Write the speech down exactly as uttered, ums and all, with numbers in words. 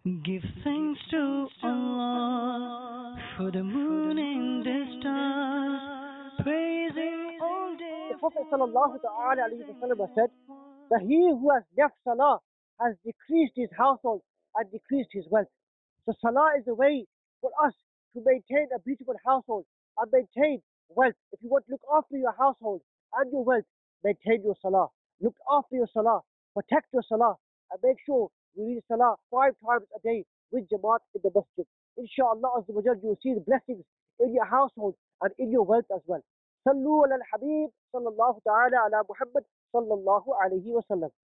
Give thanks to Allah for the moon and the stars. Praise Him all The day Prophet for sallallahu ta'ala alayhi wa sallam said that he who has left salah has decreased his household and decreased his wealth. So salah is a way for us to maintain a beautiful household and maintain wealth. If you want to look after your household and your wealth, maintain your salah. Look after your salah, protect your salah, and make sure you read salah five times a day with jamaat in the masjid. Inshallah Azza wa Jal, you will see the blessings in your household and in your wealth as well. صلوا على الحبيب صلى الله تعالى على محمد صلى الله عليه وسلم.